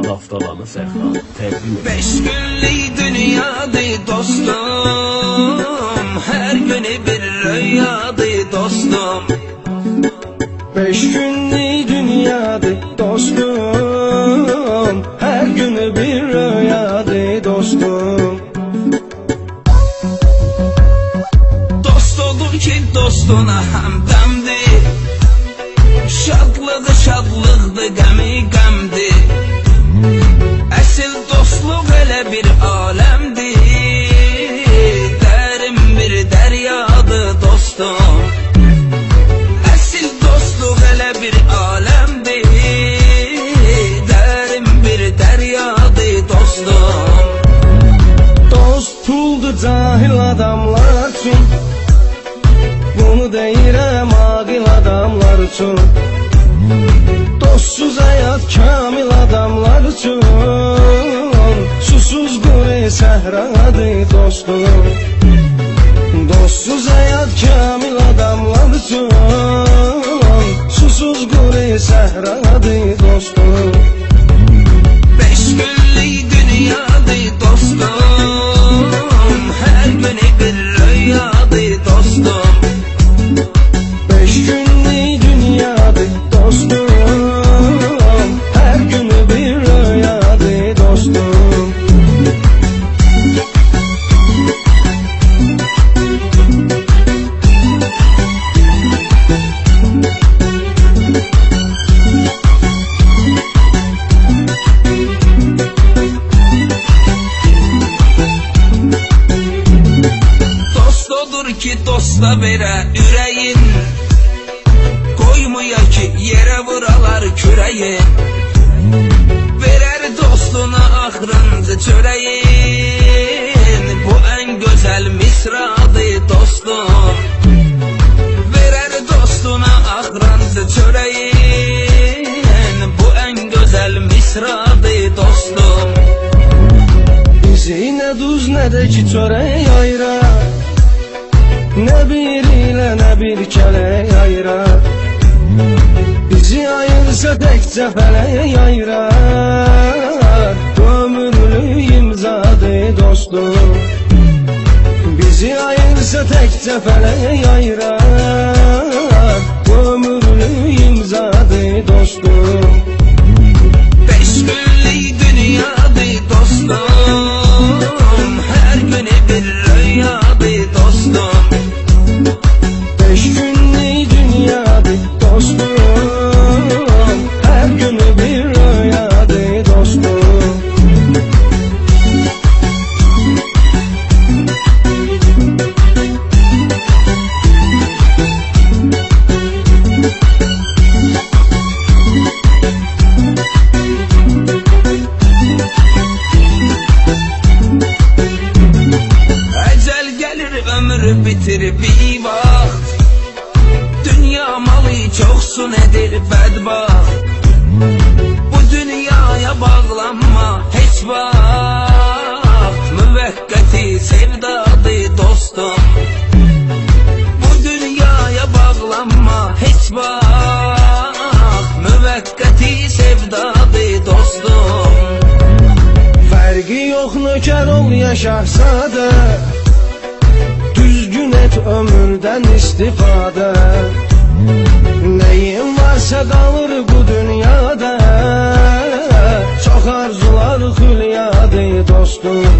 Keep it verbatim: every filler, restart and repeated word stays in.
Laftalanı Serkan təqdim edir. Beş günlük dünyadır dostum, her günü bir rüyadır dostum. Beş günlük dünyadır dostum, her günü bir rüyadır dostum. Dost olur ki dostuna həmdəmdir, şadlığı şadlıqdır, qəmi qəmdir. Əsl dostluq elə bir aləmdir, dərin bir dəryadır dostum. Əsl dostluq elə bir aləmdir, dərin bir dəryadır dostum. Dost puldur cahil adamlar üçün, bunu deyirəm aqil adamlar üçün. Dostsuz həyat kamil adamlar üçün, susuz quru səhradır dostum. Dostsuz həyat kamil adamlar üçün, susuz quru səhradır dostum. Beş günlük dünyadır dostum, her günü bir rüyadır dostum. Beş günlük dünyadır dostum, her günü bir rüyadır dostum. Dost odur ki dosta verə ürəyin, koymuyor ki yere vuralar küreğin. Verer dostuna ahrınca çöreğin, bu en güzel misradır dostum. Verer dostuna ahrınca çöreğin, bu en güzel misradır dostum. Bizi ne duz ne de ki çörək ayırar, ne bir ile ne bir kələk ayırar. Bizi ayırsa təkcə fələk ayırar, ömürlük imzadır dostum. Bizi ayırsa təkcə fələk ayırar, ömürlük imzadır dostum. Beş günlük dünyadır dostum, her günü bir rüyadır dostum. Beş günlük dünyadır dostum, her günü bir rüyadır dostum. Ecel gelir ömür bitirir bir vaxt, dünya malı çoksun edir bedbaxt. Bu dünyaya bağlanma hiç vaxt, müvəqqəti sevdadır dostum. Bu dünyaya bağlanma hiç vaxt, müvəqqəti sevdadır dostum. Fərqi yox nökər ol ya şahzadə, düzgün et ömürdən istifadə. Neyin varsa qalır bu dünyada, çox arzular xülyadır dostum.